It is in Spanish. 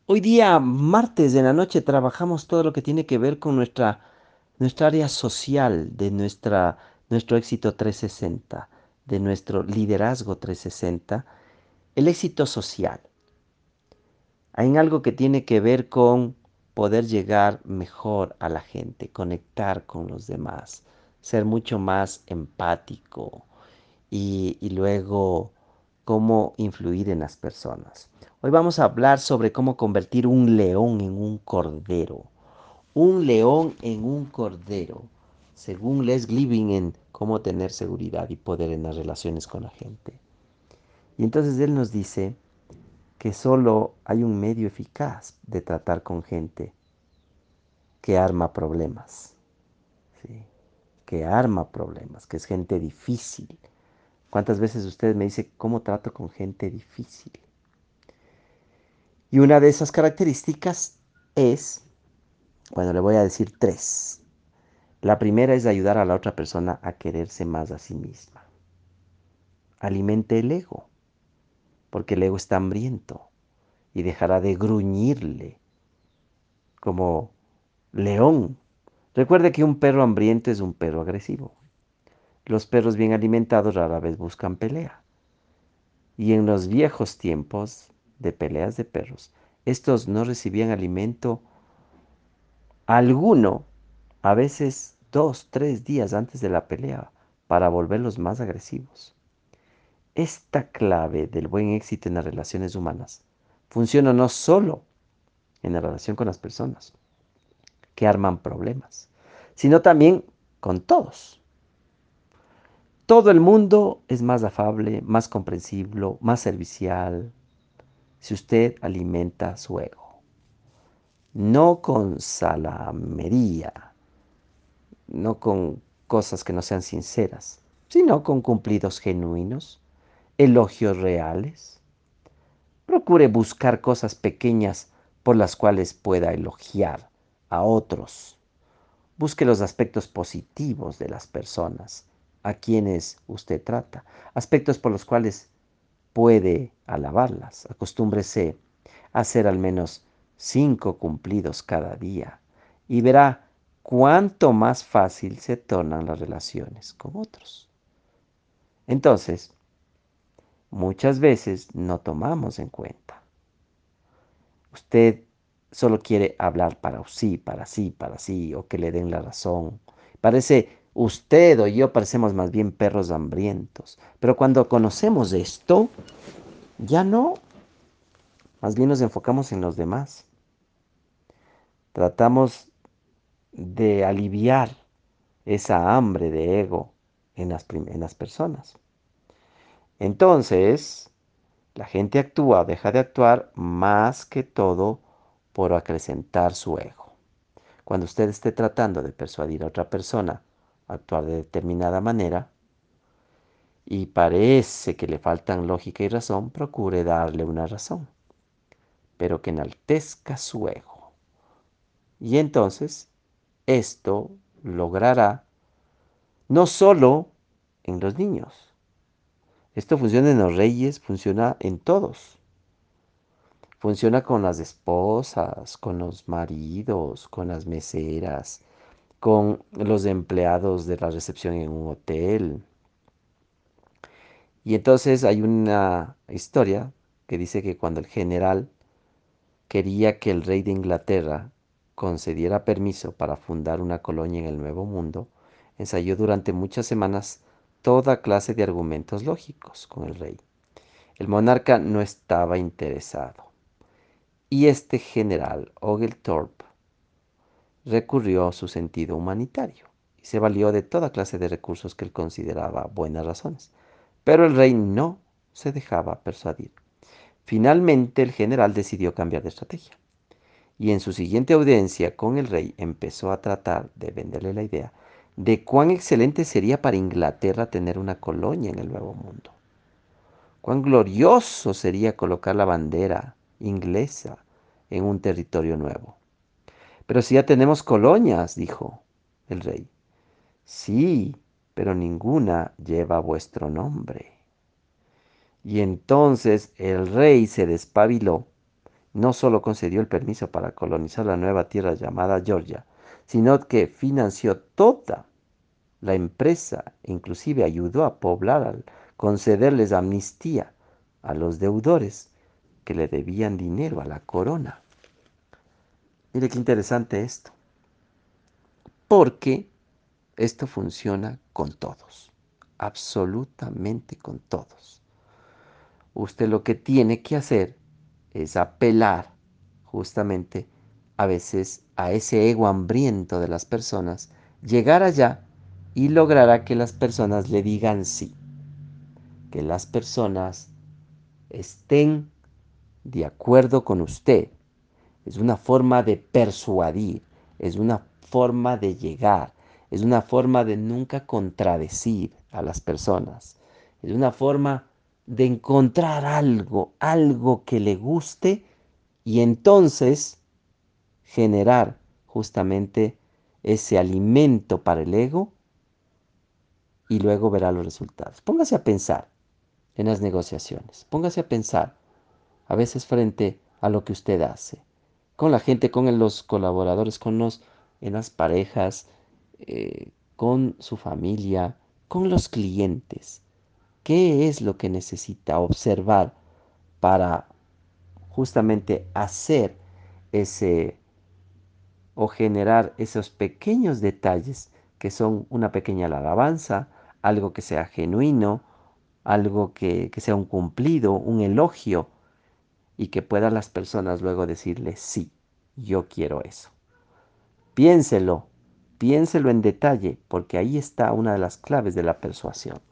Hoy día, martes de la noche, trabajamos todo lo que tiene que ver con nuestra área social, nuestro éxito 360, de nuestro liderazgo 360, el éxito social. Hay algo que tiene que ver con poder llegar mejor a la gente, conectar con los demás, ser mucho más empático y luego cómo influir en las personas. Hoy vamos a hablar sobre cómo convertir un león en un cordero. Un león en un cordero, según Les Living en cómo tener seguridad y poder en las relaciones con la gente. Y entonces él nos dice que solo hay un medio eficaz de tratar con gente que arma problemas, ¿sí? Que arma problemas, que es gente difícil. ¿Cuántas veces usted me dice cómo trato con gente difícil? Y una de esas características es, bueno, le voy a decir tres. La primera es ayudar a la otra persona a quererse más a sí misma. Alimente el ego, porque el ego está hambriento y dejará de gruñirle como león. Recuerde que un perro hambriento es un perro agresivo. Los perros bien alimentados rara vez buscan pelea. Y en los viejos tiempos de peleas de perros, estos no recibían alimento alguno, a veces 2, 3 días antes de la pelea, para volverlos más agresivos. Esta clave del buen éxito en las relaciones humanas funciona no solo en la relación con las personas que arman problemas, sino también con todos. Todo el mundo es más afable, más comprensible, más servicial si usted alimenta su ego. No con salamería, no con cosas que no sean sinceras, sino con cumplidos genuinos, elogios reales. Procure buscar cosas pequeñas por las cuales pueda elogiar a otros. Busque los aspectos positivos de las personas a quienes usted trata, aspectos por los cuales puede alabarlas. Acostúmbrese a hacer al menos 5 cumplidos cada día y verá cuánto más fácil se tornan las relaciones con otros. Entonces, muchas veces no tomamos en cuenta. Usted solo quiere hablar para sí, para sí, para sí, o que le den la razón. Parece usted o yo parecemos más bien perros hambrientos. Pero cuando conocemos esto, ya no. Más bien nos enfocamos en los demás. Tratamos de aliviar esa hambre de ego en las personas. Entonces, la gente actúa o deja de actuar más que todo por acrecentar su ego. Cuando usted esté tratando de persuadir a otra persona a actuar de determinada manera y parece que le faltan lógica y razón, procure darle una razón, pero que enaltezca su ego. Y entonces esto logrará no solo en los niños. Esto funciona en los reyes, funciona en todos. Funciona con las esposas, con los maridos, con las meseras, con los empleados de la recepción en un hotel. Y entonces hay una historia que dice que cuando el general quería que el rey de Inglaterra concediera permiso para fundar una colonia en el Nuevo Mundo, ensayó durante muchas semanas toda clase de argumentos lógicos con el rey. El monarca no estaba interesado. Y este general, Oglethorpe, recurrió a su sentido humanitario y se valió de toda clase de recursos que él consideraba buenas razones. Pero el rey no se dejaba persuadir. Finalmente el general decidió cambiar de estrategia y en su siguiente audiencia con el rey empezó a tratar de venderle la idea de cuán excelente sería para Inglaterra tener una colonia en el Nuevo Mundo. Cuán glorioso sería colocar la bandera inglesa en un territorio nuevo. Pero si ya tenemos colonias, dijo el rey. Sí, pero ninguna lleva vuestro nombre. Y entonces el rey se despabiló no solo concedió el permiso para colonizar la nueva tierra llamada Georgia, sino que financió toda la empresa, inclusive ayudó a poblar al concederles amnistía a los deudores que le debían dinero a la corona. Mire qué interesante esto, porque esto funciona con todos, absolutamente con todos. Usted lo que tiene que hacer es apelar justamente a veces a ese ego hambriento de las personas, llegar allá y logrará que las personas le digan sí, que las personas estén de acuerdo con usted. Es una forma de persuadir, es una forma de llegar, es una forma de nunca contradecir a las personas, es una forma de encontrar algo, algo que le guste y entonces generar justamente ese alimento para el ego y luego verá los resultados. Póngase a pensar en las negociaciones, póngase a pensar a veces frente a lo que usted hace, con la gente, con los colaboradores, en las parejas, con su familia, con los clientes. ¿Qué es lo que necesita observar para justamente hacer ese o generar esos pequeños detalles que son una pequeña alabanza, algo que sea genuino, algo que sea un cumplido, un elogio y que puedan las personas luego decirle, sí, yo quiero eso? Piénselo, piénselo en detalle, porque ahí está una de las claves de la persuasión.